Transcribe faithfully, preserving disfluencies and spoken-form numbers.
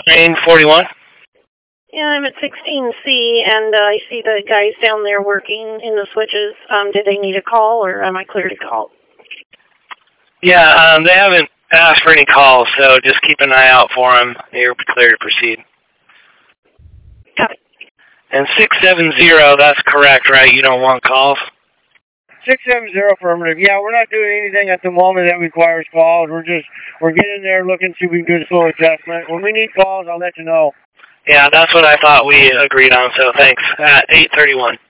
Train forty-one? Yeah, I'm at sixteen C, and uh, I see the guys down there working in the switches. Um, did they need a call, or am I clear to call? Yeah, um, they haven't asked for any calls, so just keep an eye out for them. You're clear to proceed. Copy. And six seven zero, that's correct, right? You don't want calls? six seven zero affirmative. Yeah, we're not doing anything at the moment that requires calls. We're just, we're getting there looking to see if we can do a slow adjustment. When we need calls, I'll let you know. Yeah, that's what I thought we agreed on, so thanks. At eight thirty-one.